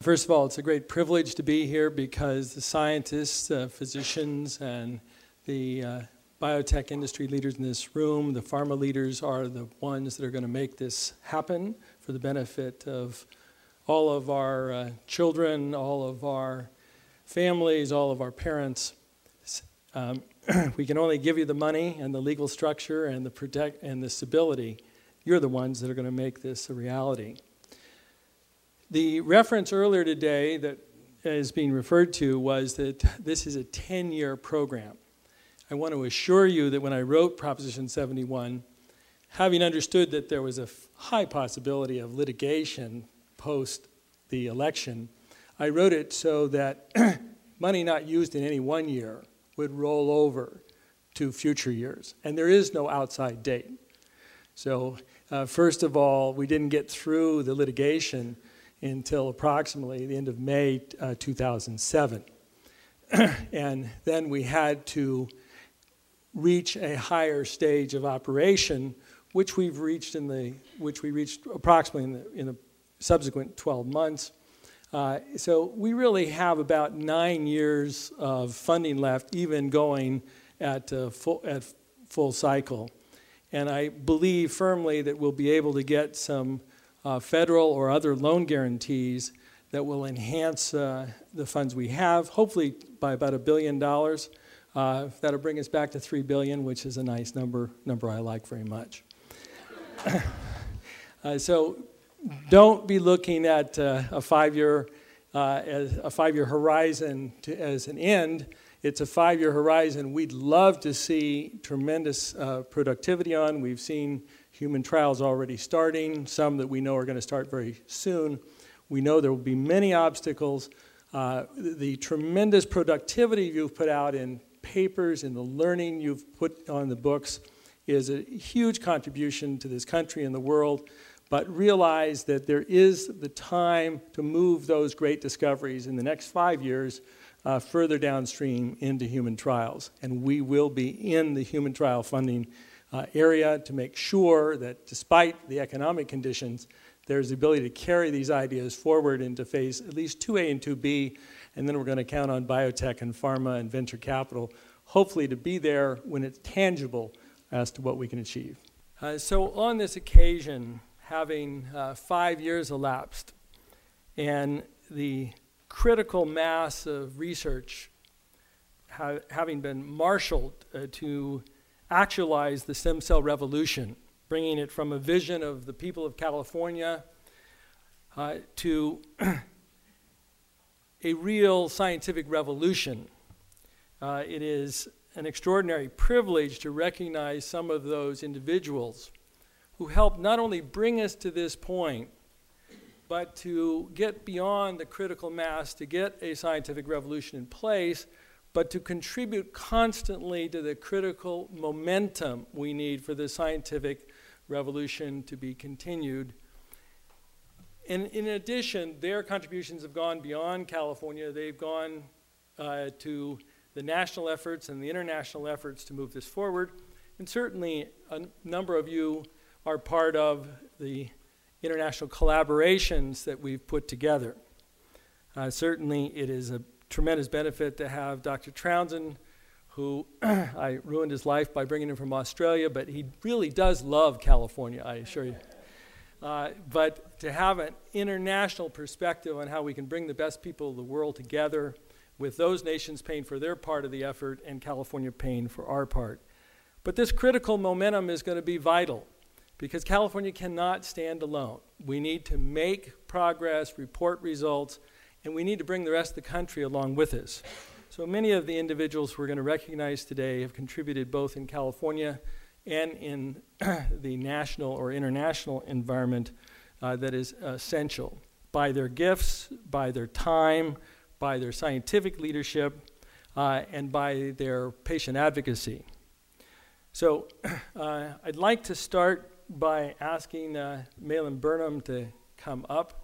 First of all, it's a great privilege to be here because the scientists, physicians, and the biotech industry leaders in this room, the pharma leaders, are the ones that are going to make this happen for the benefit of all of our children, all of our families, all of our parents. We can only give you the money and the legal structure and the stability. You're the ones that are going to make this a reality. The reference earlier today that is being referred to was that this is a 10-year program. I want to assure you that when I wrote Proposition 71, having understood that there was a high possibility of litigation post the election, I wrote it so that money not used in any one year would roll over to future years. And there is no outside date. So first of all, we didn't get through the litigation until approximately the end of May 2007. And then we had to reach a higher stage of operation, which we reached approximately in the subsequent 12 months. So we really have about 9 years of funding left, even going at full cycle. And I believe firmly that we'll be able to get some federal or other loan guarantees that will enhance the funds we have, hopefully by about $1 billion. That'll bring us back to $3 billion, which is a nice number I like very much. So don't be looking at a five-year horizon as an end. It's a 5-year horizon we'd love to see tremendous productivity on. We've seen human trials already starting, some that we know are going to start very soon. We know there will be many obstacles. The tremendous productivity you've put out in papers, in the learning you've put on the books is a huge contribution to this country and the world. But realize that there is the time to move those great discoveries in the next 5 years further downstream into human trials. And we will be in the human trial funding area to make sure that despite the economic conditions, there's the ability to carry these ideas forward into phase at least 2A and 2B, and then we're going to count on biotech and pharma and venture capital, hopefully to be there when it's tangible as to what we can achieve. So on this occasion, having 5 years elapsed, and the critical mass of research having been marshaled to actualize the stem cell revolution, bringing it from a vision of the people of California to a real scientific revolution. It is an extraordinary privilege to recognize some of those individuals who helped not only bring us to this point, but to get beyond the critical mass, to get a scientific revolution in place, but to contribute constantly to the critical momentum we need for the scientific revolution to be continued. And in addition, their contributions have gone beyond California. They've gone to the national efforts and the international efforts to move this forward. And certainly a number of you are part of the international collaborations that we've put together. Certainly it is a tremendous benefit to have Dr. Trounsend, who I ruined his life by bringing him from Australia, but he really does love California, I assure you. But to have an international perspective on how we can bring the best people of the world together with those nations paying for their part of the effort and California paying for our part. But this critical momentum is going to be vital because California cannot stand alone. We need to make progress, report results, and we need to bring the rest of the country along with us. So many of the individuals we're going to recognize today have contributed both in California and in the national or international environment that is essential by their gifts, by their time, by their scientific leadership, and by their patient advocacy. So I'd like to start by asking Malin Burnham to come up.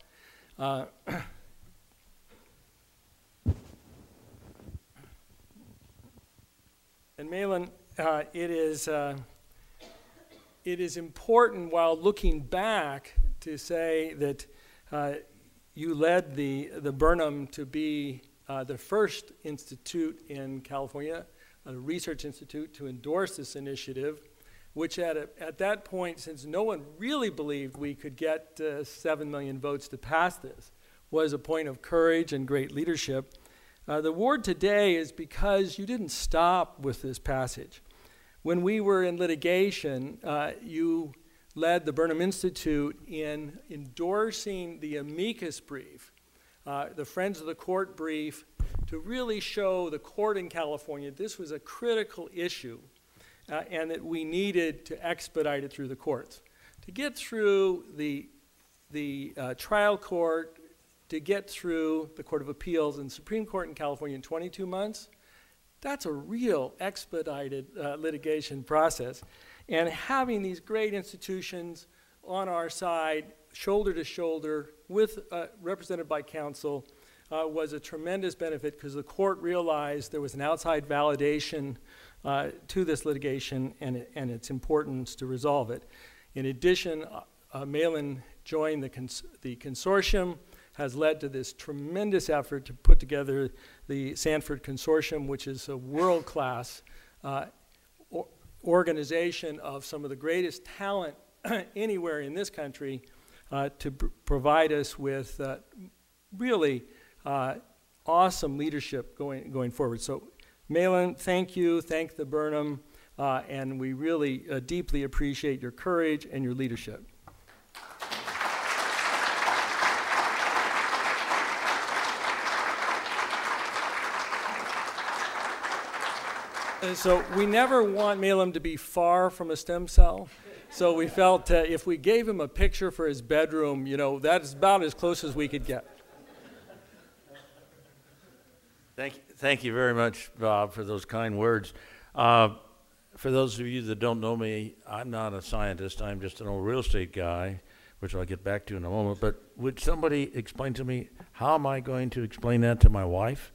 And Malin, it is important while looking back to say that you led the Burnham to be the first institute in California, a research institute, to endorse this initiative, which at that point, since no one really believed we could get 7 million votes to pass this, was a point of courage and great leadership. The award today is because you didn't stop with this passage. When we were in litigation, you led the Burnham Institute in endorsing the amicus brief, the Friends of the Court brief, to really show the court in California this was a critical issue and that we needed to expedite it through the courts. To get through the trial court, to get through the Court of Appeals and Supreme Court in California in 22 months, that's a real expedited litigation process. And having these great institutions on our side, shoulder to shoulder, represented by counsel, was a tremendous benefit because the court realized there was an outside validation to this litigation and its importance to resolve it. In addition, Malin joined the consortium, has led to this tremendous effort to put together the Sanford Consortium, which is a world-class organization of some of the greatest talent anywhere in this country to provide us with really awesome leadership going forward. So, Malin, thank you, thank the Burnham, and we really deeply appreciate your courage and your leadership. So we never want Malin to be far from a stem cell. So we felt if we gave him a picture for his bedroom, that's about as close as we could get. Thank you very much, Bob, for those kind words. For those of you that don't know me, I'm not a scientist. I'm just an old real estate guy, which I'll get back to in a moment. But would somebody explain to me, how am I going to explain that to my wife?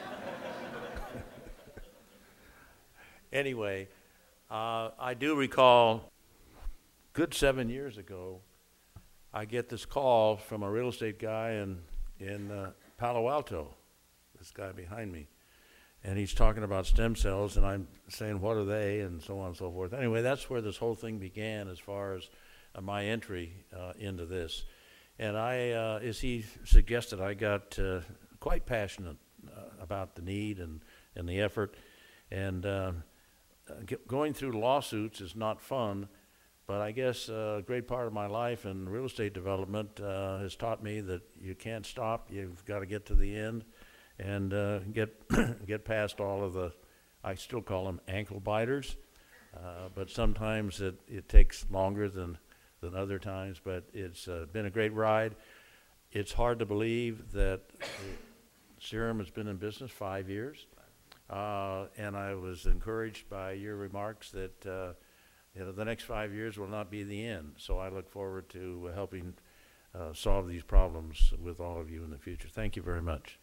Anyway, I do recall, good 7 years ago, I get this call from a real estate guy in Palo Alto, this guy behind me. And he's talking about stem cells, and I'm saying, what are they, and so on and so forth. Anyway, that's where this whole thing began as far as my entry into this. And as he suggested, I got quite passionate about the need and the effort. And going through lawsuits is not fun, but I guess a great part of my life in real estate development has taught me that you can't stop. You've got to get to the end and get past all of the, I still call them ankle biters, but sometimes it takes longer than other times, but it's been a great ride. It's hard to believe that Serum has been in business 5 years. And I was encouraged by your remarks that the next 5 years will not be the end. So I look forward to helping solve these problems with all of you in the future. Thank you very much.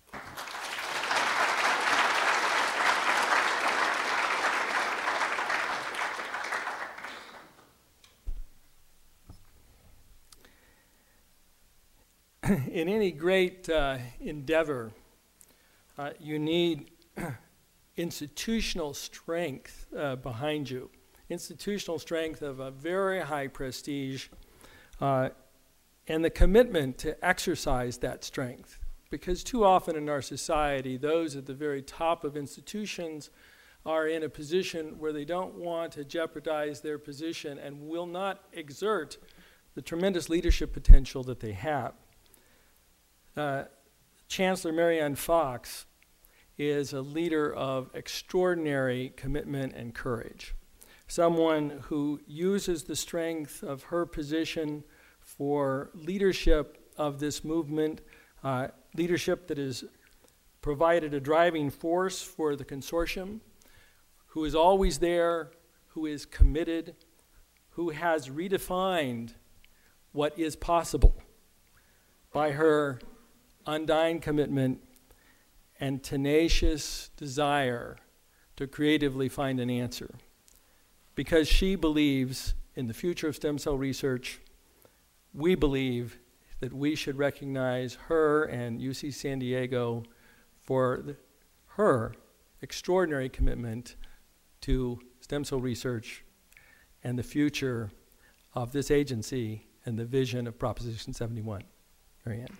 In any great endeavor, you need institutional strength behind you, institutional strength of a very high prestige, and the commitment to exercise that strength. Because too often in our society, those at the very top of institutions are in a position where they don't want to jeopardize their position and will not exert the tremendous leadership potential that they have. Chancellor Marianne Fox is a leader of extraordinary commitment and courage. Someone who uses the strength of her position for leadership of this movement, leadership that has provided a driving force for the consortium, who is always there, who is committed, who has redefined what is possible by her undying commitment and tenacious desire to creatively find an answer. Because she believes in the future of stem cell research, we believe that we should recognize her and UC San Diego for her extraordinary commitment to stem cell research and the future of this agency and the vision of Proposition 71. Mary Ann.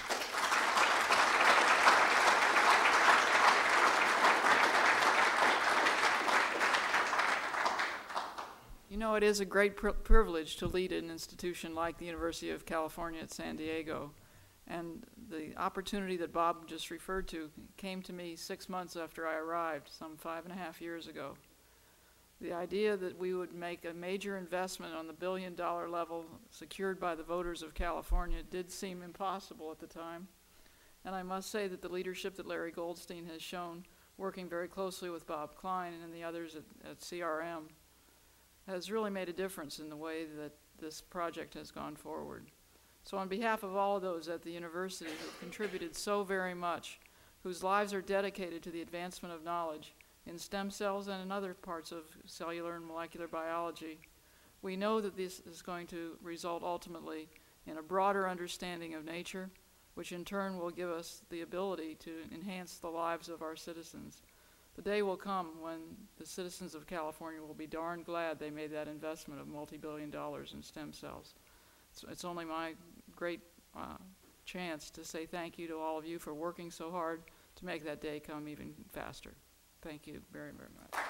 You know, it is a great privilege to lead an institution like the University of California at San Diego. And the opportunity that Bob just referred to came to me 6 months after I arrived, some 5.5 years ago. The idea that we would make a major investment on the billion-dollar level secured by the voters of California did seem impossible at the time. And I must say that the leadership that Larry Goldstein has shown, working very closely with Bob Klein and the others at CRM, has really made a difference in the way that this project has gone forward. So on behalf of all of those at the university who have contributed so very much, whose lives are dedicated to the advancement of knowledge in stem cells and in other parts of cellular and molecular biology, we know that this is going to result ultimately in a broader understanding of nature, which in turn will give us the ability to enhance the lives of our citizens. The day will come when the citizens of California will be darn glad they made that investment of multi-billion dollars in stem cells. It's only my great chance to say thank you to all of you for working so hard to make that day come even faster. Thank you very, very much.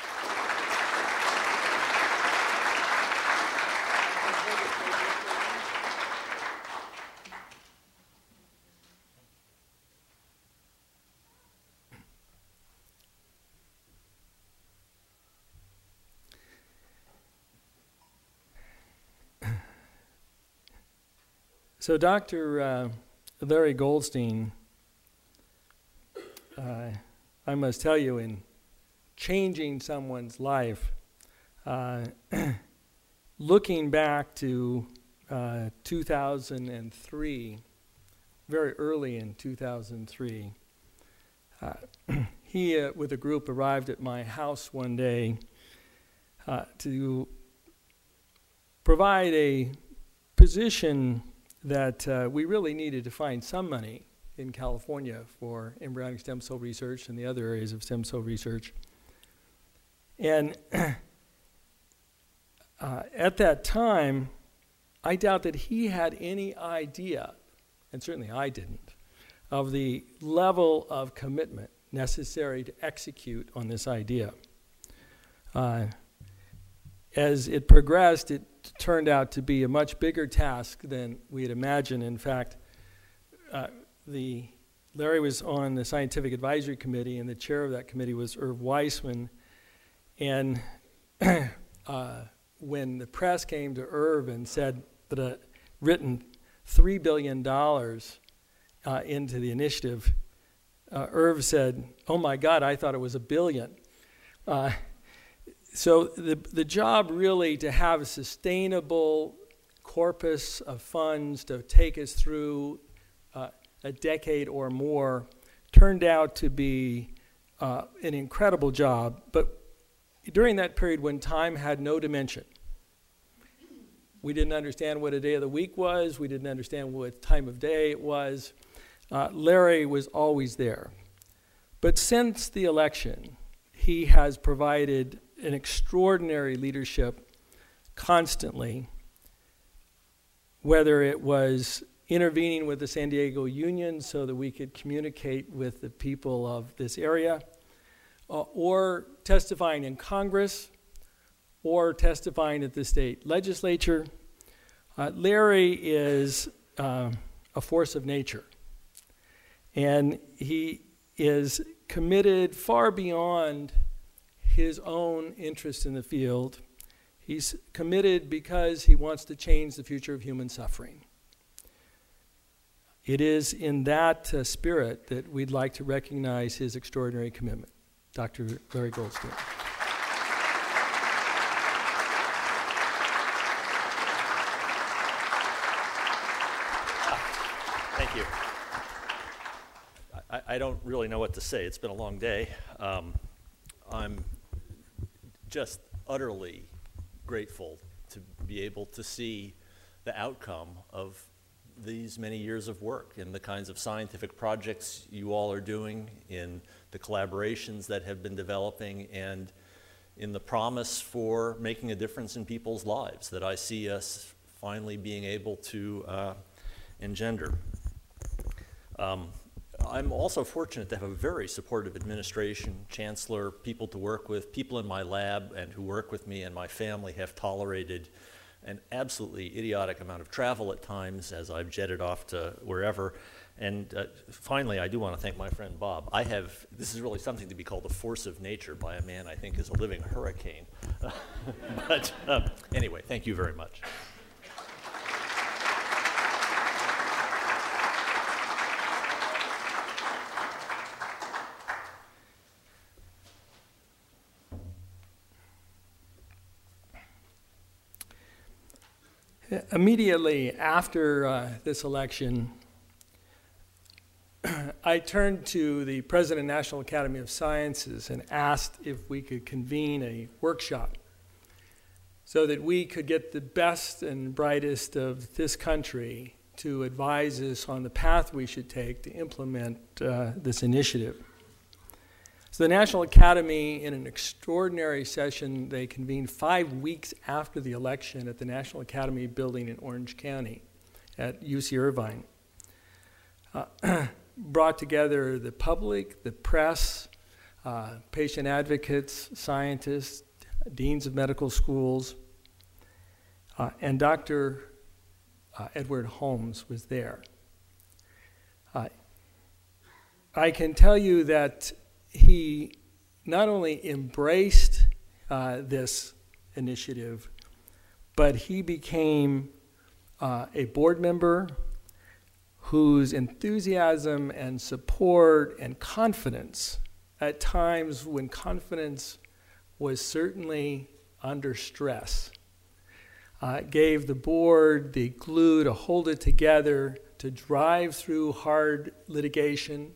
So Dr. Larry Goldstein, I must tell you, in changing someone's life, looking back to 2003, very early in 2003, he, with a group, arrived at my house one day to provide a position that we really needed to find some money in California for embryonic stem cell research and the other areas of stem cell research. And at that time, I doubt that he had any idea, and certainly I didn't, of the level of commitment necessary to execute on this idea. As it progressed, it turned out to be a much bigger task than we had imagined. In fact, Larry was on the Scientific Advisory Committee, and the chair of that committee was Irv Weissman. And when the press came to Irv and said that a written $3 billion into the initiative, Irv said, "Oh my God, I thought it was $1 billion." So the job really to have a sustainable corpus of funds to take us through a decade or more turned out to be an incredible job. But during that period when time had no dimension, we didn't understand what a day of the week was, we didn't understand what time of day it was, Larry was always there. But since the election, he has provided an extraordinary leadership constantly, whether it was intervening with the San Diego Union so that we could communicate with the people of this area, or testifying in Congress, or testifying at the state legislature. Larry is a force of nature, and he is committed far beyond his own interest in the field. He's committed because he wants to change the future of human suffering. It is in that spirit that we'd like to recognize his extraordinary commitment. Dr. Larry Goldstein. Thank you. I don't really know what to say. It's been a long day. I'm just utterly grateful to be able to see the outcome of these many years of work, in the kinds of scientific projects you all are doing, in the collaborations that have been developing, and in the promise for making a difference in people's lives that I see us finally being able to engender. I'm also fortunate to have a very supportive administration, chancellor, people to work with, people in my lab and who work with me and my family have tolerated an absolutely idiotic amount of travel at times as I've jetted off to wherever. And finally, I do want to thank my friend Bob. This is really something to be called a force of nature by a man I think is a living hurricane. But anyway, thank you very much. Immediately after this election, I turned to the President of the National Academy of Sciences and asked if we could convene a workshop so that we could get the best and brightest of this country to advise us on the path we should take to implement this initiative. So the National Academy, in an extraordinary session, they convened 5 weeks after the election at the National Academy building in Orange County at UC Irvine. Brought together the public, the press, patient advocates, scientists, deans of medical schools, and Dr. Edward Holmes was there. I can tell you that he not only embraced this initiative, but he became a board member whose enthusiasm and support and confidence, at times when confidence was certainly under stress, gave the board the glue to hold it together, to drive through hard litigation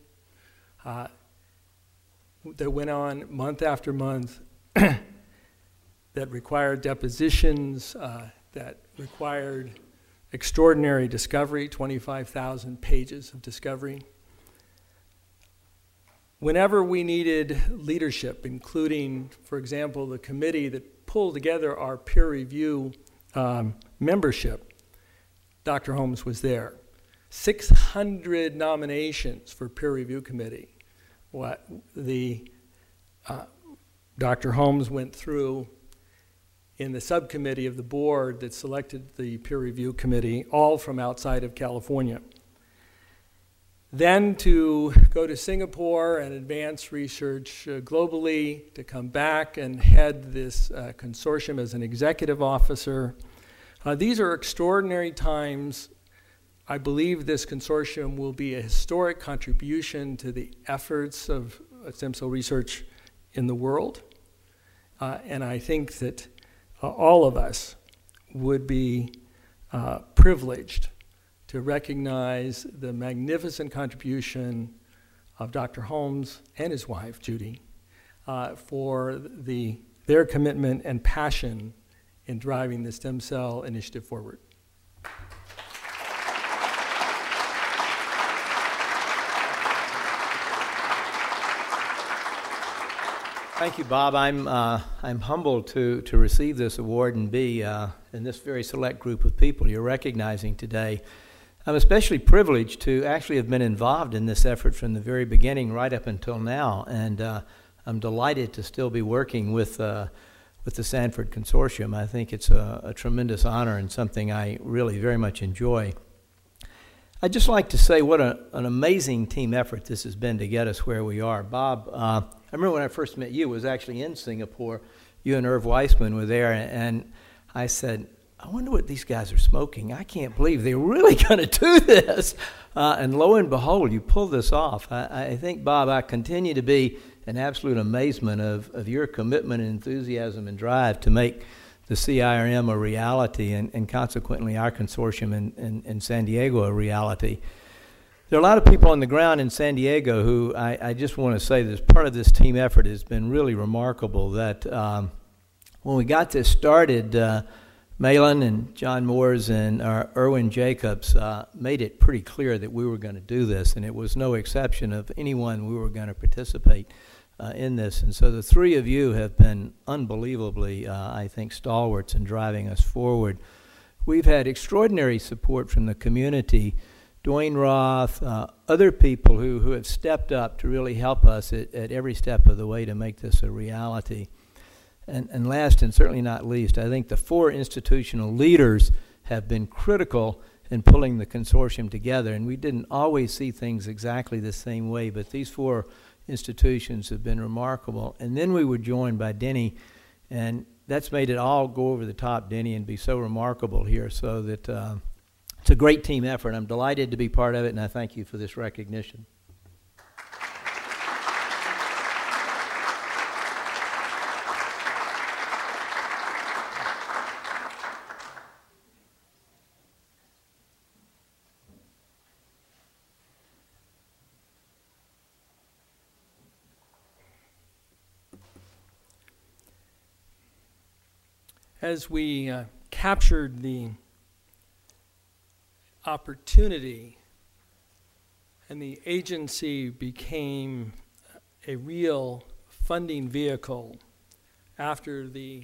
that went on month after month, that required depositions, that required extraordinary discovery, 25,000 pages of discovery. Whenever we needed leadership, including, for example, the committee that pulled together our peer review membership, Dr. Holmes was there. 600 nominations for peer review committee. Dr. Holmes went through in the subcommittee of the board that selected the peer review committee, all from outside of California. Then to go to Singapore and advance research globally, to come back and head this consortium as an executive officer. These are extraordinary times. I believe this consortium will be a historic contribution to the efforts of stem cell research in the world. And I think that all of us would be privileged to recognize the magnificent contribution of Dr. Holmes and his wife, Judy, for their commitment and passion in driving the stem cell initiative forward. Thank you, Bob. I'm humbled to receive this award and be in this very select group of people you're recognizing today. I'm especially privileged to actually have been involved in this effort from the very beginning right up until now, and I'm delighted to still be working with the Sanford Consortium. I think it's a tremendous honor and something I really very much enjoy. I'd just like to say what an amazing team effort this has been to get us where we are. Bob, I remember when I first met you, was actually in Singapore. You and Irv Weissman were there, and I said, I wonder what these guys are smoking. I can't believe they're really going to do this. And lo and behold, you pulled this off. I think, Bob, I continue to be in absolute amazement of your commitment and enthusiasm and drive to make the CIRM a reality and consequently our consortium in San Diego a reality. There are a lot of people on the ground in San Diego who I just want to say that part of this team effort has been really remarkable, that when we got this started Malin and John Moores and Erwin Jacobs made it pretty clear that we were going to do this, and it was no exception of anyone we were going to participate in this. And so the three of you have been unbelievably, I think, stalwarts in driving us forward. We've had extraordinary support from the community. Dwayne Roth, other people who have stepped up to really help us at every step of the way to make this a reality. And last and certainly not least, I think the four institutional leaders have been critical in pulling the consortium together. And we didn't always see things exactly the same way, but these four institutions have been remarkable. And then we were joined by Denny, and that's made it all go over the top, Denny, and be so remarkable here. So that it's a great team effort. I'm delighted to be part of it, and I thank you for this recognition. As we captured the opportunity and the agency became a real funding vehicle after the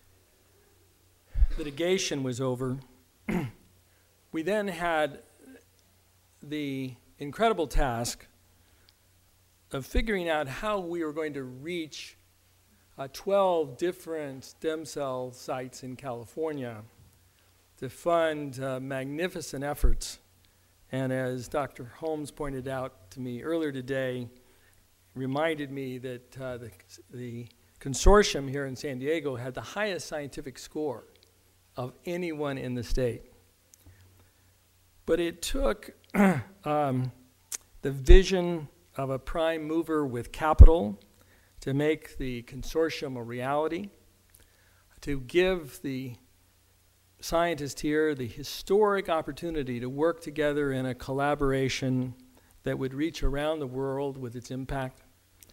litigation was over, we then had the incredible task of figuring out how we were going to reach 12 different stem cell sites in California to fund magnificent efforts. And as Dr. Holmes pointed out to me earlier today, reminded me that the consortium here in San Diego had the highest scientific score of anyone in the state. But it took the vision of a prime mover with capital to make the consortium a reality, to give the scientists here the historic opportunity to work together in a collaboration that would reach around the world with its impact.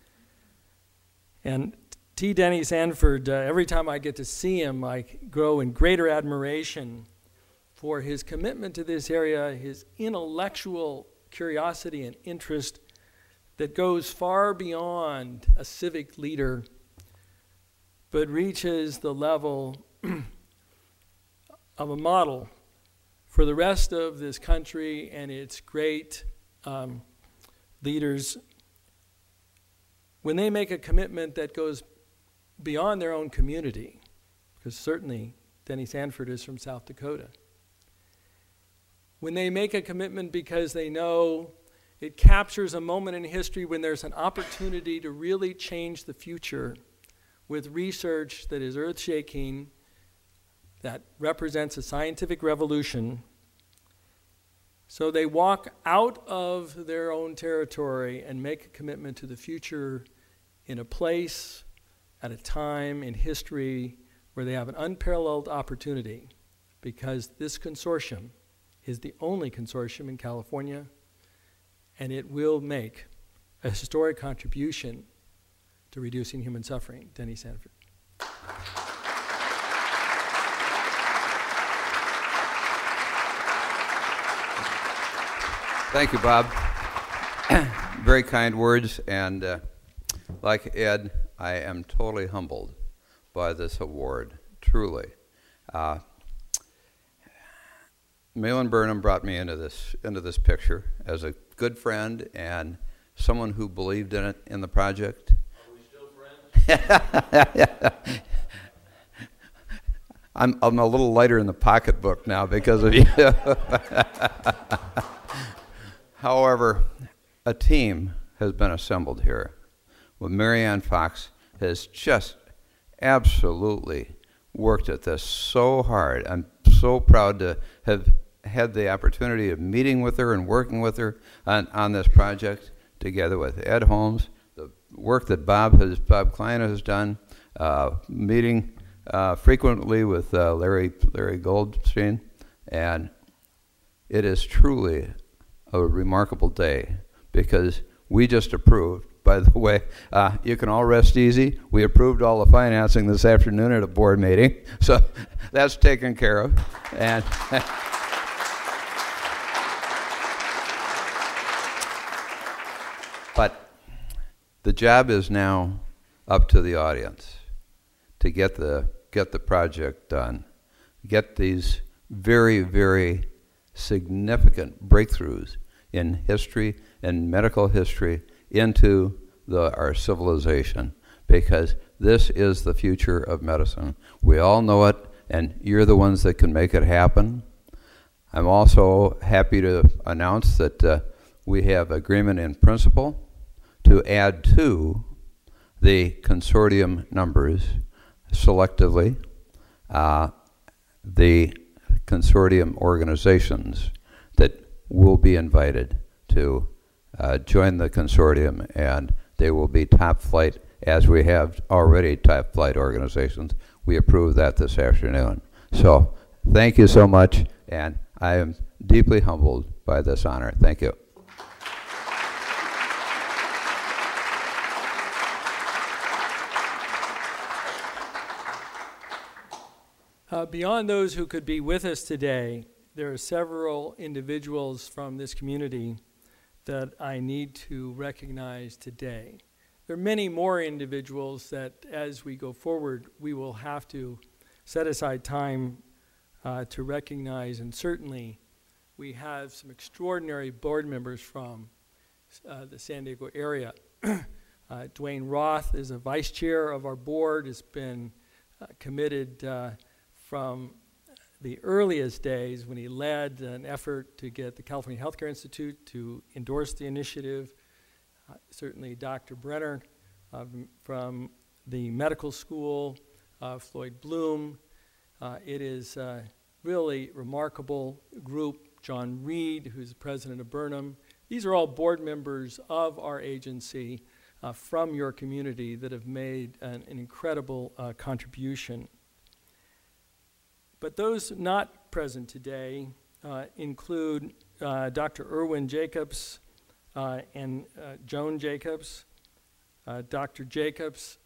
And T. Denny Sanford, every time I get to see him, I grow in greater admiration for his commitment to this area, his intellectual curiosity and interest that goes far beyond a civic leader, but reaches the level of a model for the rest of this country and its great leaders when they make a commitment that goes beyond their own community, because certainly Denny Sanford is from South Dakota. When they make a commitment because they know it captures a moment in history when there's an opportunity to really change the future with research that is earth-shaking, that represents a scientific revolution. So they walk out of their own territory and make a commitment to the future in a place, at a time in history where they have an unparalleled opportunity, because this consortium is the only consortium in California, and it will make a historic contribution to reducing human suffering. Denny Sanford. Thank you, Bob. Very kind words, and like Ed, I am totally humbled by this award, truly. Malin Burnham brought me into this picture as a good friend and someone who believed in it, in the project. Are we still friends? I'm a little lighter in the pocketbook now because of you. However, a team has been assembled here. Well, Marianne Fox has just absolutely worked at this so hard. I'm so proud to have had the opportunity of meeting with her and working with her on this project, together with Ed Holmes, the work that Bob Klein has done, meeting frequently with Larry Goldstein, and it is truly a remarkable day because we just approved, by the way. You can all rest easy. We approved all the financing this afternoon at a board meeting, so that's taken care of. And but the job is now up to the audience to get the project done, get these very, very significant breakthroughs in history and medical history into our civilization, because this is the future of medicine. We all know it, and you're the ones that can make it happen. I'm also happy to announce that we have agreement in principle to add to the consortium numbers selectively the consortium organizations that will be invited to join the consortium, and they will be top flight, as we have already top flight organizations. We approved that this afternoon. So thank you so much, and I am deeply humbled by this honor. Thank you. Beyond those who could be with us today, there are several individuals from this community that I need to recognize today. There are many more individuals that, as we go forward, we will have to set aside time to recognize, and certainly we have some extraordinary board members from the San Diego area. Dwayne Roth is a vice chair of our board, has been committed from the earliest days when he led an effort to get the California Healthcare Institute to endorse the initiative. Certainly Dr. Brenner from the medical school, Floyd Bloom. It is a really remarkable group. John Reed, who's the president of Burnham. These are all board members of our agency from your community that have made an incredible contribution. But those not present today include Dr. Irwin Jacobs and Joan Jacobs. Dr. Jacobs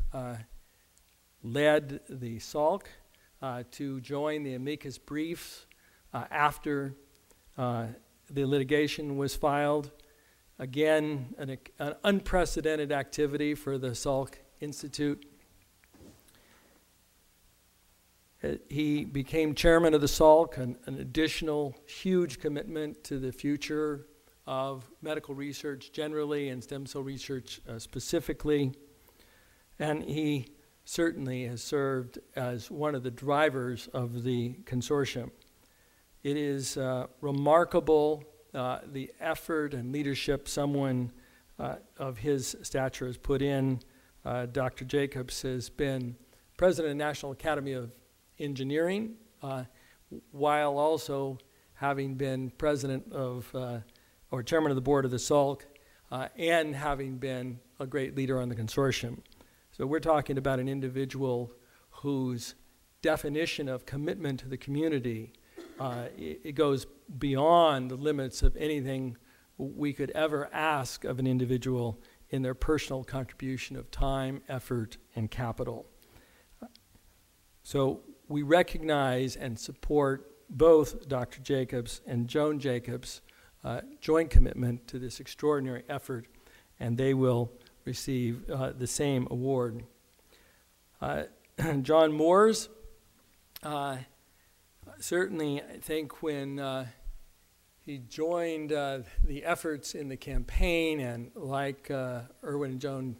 led the SALC to join the amicus briefs after the litigation was filed. Again, an unprecedented activity for the Salk Institute. He became chairman of the Salk, an additional huge commitment to the future of medical research generally and stem cell research specifically. And he certainly has served as one of the drivers of the consortium. It is remarkable the effort and leadership someone of his stature has put in. Dr. Jacobs has been president of the National Academy of Engineering, while also having been president of, or chairman of the board of the SALC, and having been a great leader on the consortium. So we're talking about an individual whose definition of commitment to the community, it goes beyond the limits of anything we could ever ask of an individual in their personal contribution of time, effort, and capital. So we recognize and support both Dr. Jacobs and Joan Jacobs' joint commitment to this extraordinary effort, and they will receive the same award. John Moores, certainly I think when he joined the efforts in the campaign, and like Irwin and Joan,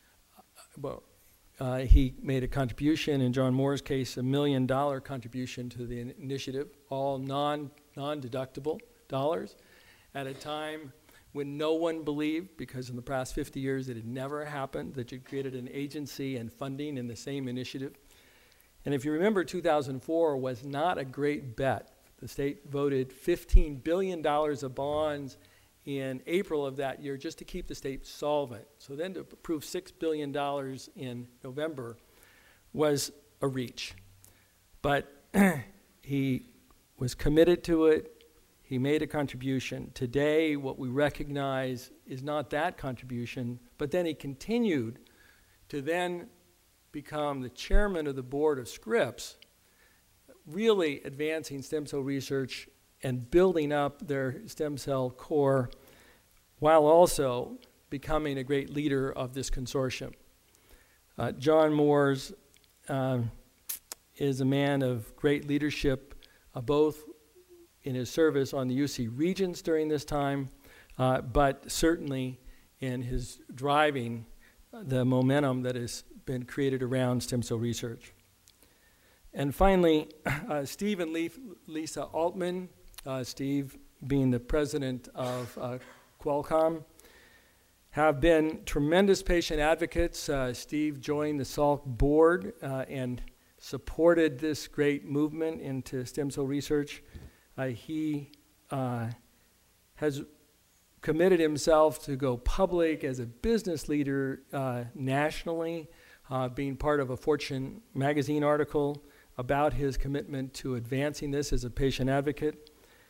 he made a contribution, in John Moore's case, $1 million contribution to the initiative, all non-deductible dollars, at a time when no one believed, because in the past 50 years it had never happened, that you created an agency and funding in the same initiative. And if you remember, 2004 was not a great bet. The state voted $15 billion of bonds in April of that year just to keep the state solvent. So then to approve $6 billion in November was a reach. But he was committed to it. He made a contribution. Today, what we recognize is not that contribution, but then he continued to then become the chairman of the board of Scripps, really advancing stem cell research and building up their stem cell core while also becoming a great leader of this consortium. John Moores is a man of great leadership, both in his service on the UC Regents during this time, but certainly in his driving the momentum that has been created around stem cell research. And finally, Steve and Lisa Altman, Steve being the president of Qualcomm, have been tremendous patient advocates. Steve joined the Salk board and supported this great movement into stem cell research. He has committed himself to go public as a business leader nationally, being part of a Fortune magazine article about his commitment to advancing this as a patient advocate.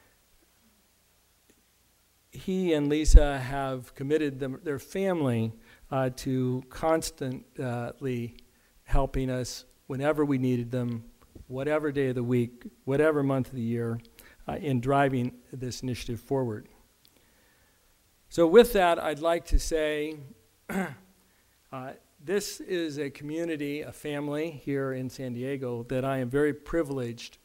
He and Lisa have committed their family to constantly helping us whenever we needed them, whatever day of the week, whatever month of the year, in driving this initiative forward. So with that, I'd like to say this is a community, a family here in San Diego that I am very privileged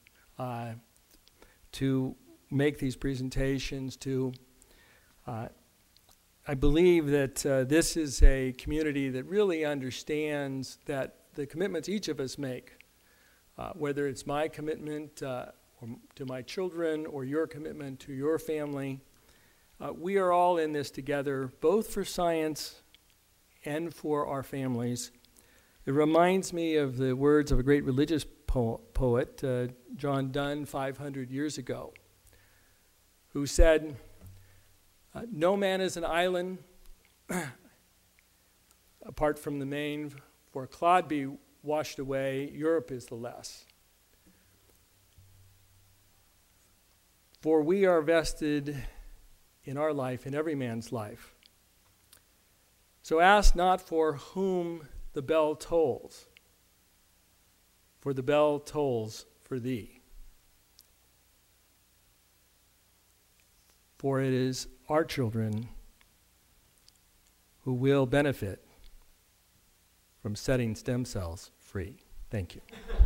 to make these presentations to. I believe that this is a community that really understands that the commitments each of us make, whether it's my commitment to my children or your commitment to your family, we are all in this together, both for science and for our families. It reminds me of the words of a great religious poet, John Donne, 500 years ago, who said, "No man is an island apart from the main, for clod be washed away, Europe is the less. For we are vested in our life, in every man's life. So ask not for whom the bell tolls, for the bell tolls for thee. For it is our children who will benefit from setting stem cells free." Thank you.